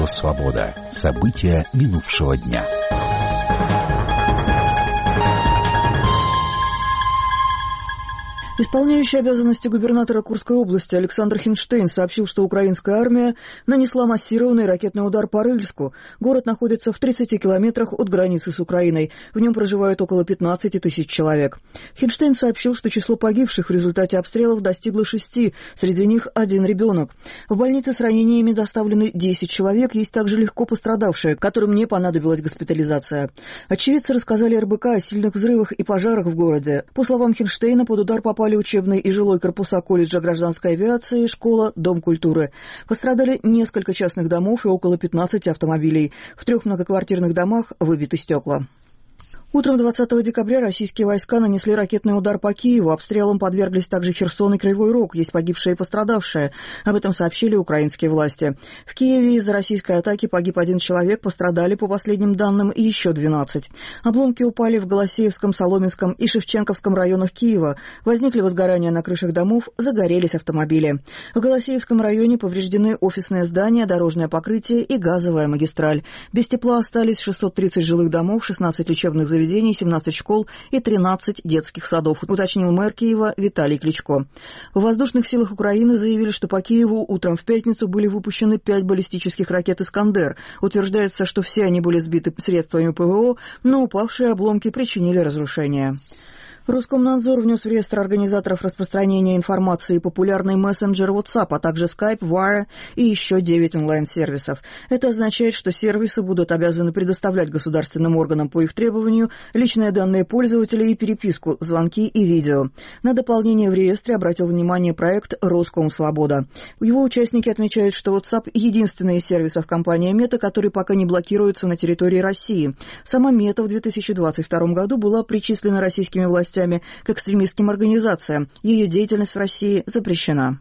Радио «Свобода». События минувшего дня. Исполняющий обязанности губернатора Курской области Александр Хинштейн сообщил, что украинская армия нанесла массированный ракетный удар по Рыльску. Город находится в 30 километрах от границы с Украиной. В нем проживает около 15 тысяч человек. Хинштейн сообщил, что число погибших в результате обстрелов достигло 6, среди них 1 ребенок. В больнице с ранениями доставлены 10 человек, есть также легко пострадавшие, которым не понадобилась госпитализация. Очевидцы рассказали РБК о сильных взрывах и пожарах в городе. По словам Хинштейна, под удар попали учебный и жилой корпуса колледжа гражданской авиации, школа, дом культуры. Пострадали несколько частных домов и около 15 автомобилей. В 3 многоквартирных домах выбиты стекла. Утром 20 декабря российские войска нанесли ракетный удар по Киеву. Обстрелам подверглись также Херсон и Кривой Рог. Есть погибшие и пострадавшие. Об этом сообщили украинские власти. В Киеве из-за российской атаки погиб 1 человек, пострадали, по последним данным, и еще 12. Обломки упали в Голосеевском, Соломенском и Шевченковском районах Киева. Возникли возгорания на крышах домов, загорелись автомобили. В Голосеевском районе повреждены офисные здания, дорожное покрытие и газовая магистраль. Без тепла остались 630 жилых домов, 16 лечебных заведений, 17 школ и 13 детских садов, уточнил мэр Киева Виталий Кличко. В воздушных силах Украины заявили, что по Киеву утром в пятницу были выпущены 5 баллистических ракет «Искандер». Утверждается, что все они были сбиты средствами ПВО, но упавшие обломки причинили разрушения. Роскомнадзор внес в реестр организаторов распространения информации популярный мессенджер WhatsApp, а также Skype, Wire и еще 9 онлайн-сервисов. Это означает, что сервисы будут обязаны предоставлять государственным органам по их требованию личные данные пользователей и переписку, звонки и видео. На дополнение в реестре обратил внимание проект «Роскомсвобода». Его участники отмечают, что WhatsApp – единственный из сервисов компании Мета, который пока не блокируется на территории России. Сама Мета в 2022 году была причислена российскими властями к экстремистским организациям. Ее деятельность в России запрещена.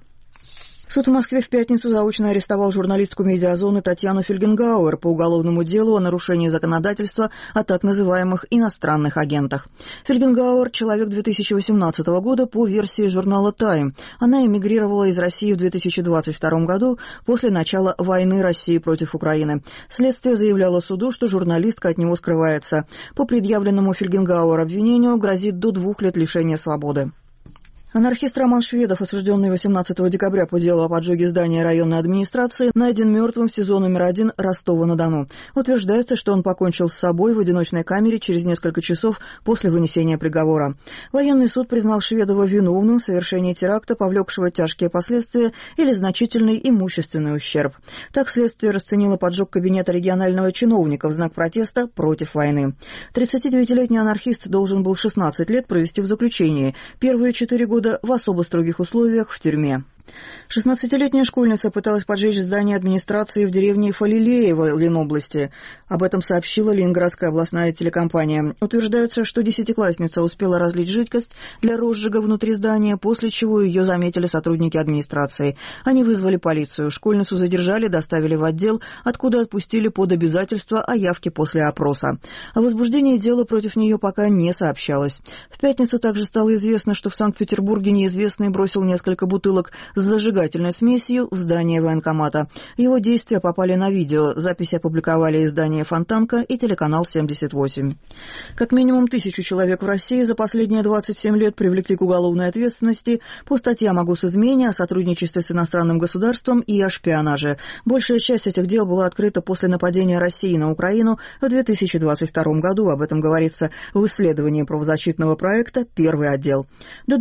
Суд в Москве в пятницу заочно арестовал журналистку «Медиазоны» Татьяну Фельгенгауэр по уголовному делу о нарушении законодательства о так называемых иностранных агентах. Фельгенгауэр – человек 2018 года по версии журнала «Тайм». Она эмигрировала из России в 2022 году после начала войны России против Украины. Следствие заявляло суду, что журналистка от него скрывается. По предъявленному Фельгенгауэр обвинению грозит до 2 лет лишения свободы. Анархист Роман Шведов, осужденный 18 декабря по делу о поджоге здания районной администрации, найден мертвым в СИЗО номер 1 Ростова-на-Дону. Утверждается, что он покончил с собой в одиночной камере через несколько часов после вынесения приговора. Военный суд признал Шведова виновным в совершении теракта, повлекшего тяжкие последствия или значительный имущественный ущерб. Так следствие расценило поджог кабинета регионального чиновника в знак протеста против войны. 39-летний анархист должен был 16 лет провести в заключении. Первые 4 года в особо строгих условиях в тюрьме. 16-летняя школьница пыталась поджечь здание администрации в деревне Фалилеево Ленобласти. Об этом сообщила Ленинградская областная телекомпания. Утверждается, что 10-классница успела разлить жидкость для розжига внутри здания, после чего ее заметили сотрудники администрации. Они вызвали полицию. Школьницу задержали, доставили в отдел, откуда отпустили под обязательство о явке после опроса. О возбуждении дела против нее пока не сообщалось. В пятницу также стало известно, что в Санкт-Петербурге неизвестный бросил несколько бутылок с зажигательной смесью в здание военкомата. Его действия попали на видео. Записи опубликовали издание «Фонтанка» и телеканал 78. Как минимум 1000 человек в России за последние 27 лет привлекли к уголовной ответственности по статьям о госизмене, о сотрудничестве с иностранным государством и о шпионаже. Большая часть этих дел была открыта после нападения России на Украину в 2022 году. Об этом говорится в исследовании правозащитного проекта «Первый отдел». До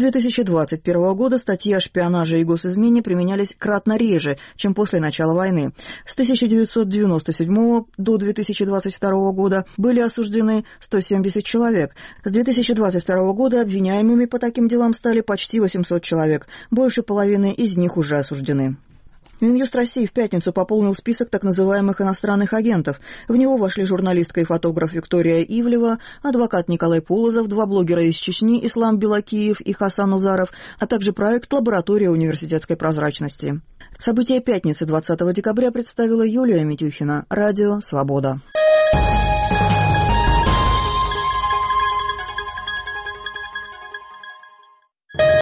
2021 года статьи о шпионаже и госизмене применялись кратно реже, чем после начала войны. С 1997 до 2022 года были осуждены 170 человек. С 2022 года обвиняемыми по таким делам стали почти 800 человек. Больше половины из них уже осуждены. Минюст России в пятницу пополнил список так называемых иностранных агентов. В него вошли журналистка и фотограф Виктория Ивлева, адвокат Николай Полозов, 2 блогера из Чечни, Ислам Белакиев и Хасан Узаров, а также проект «Лаборатория университетской прозрачности». События пятницы 20 декабря представила Юлия Митюхина. Радио «Свобода».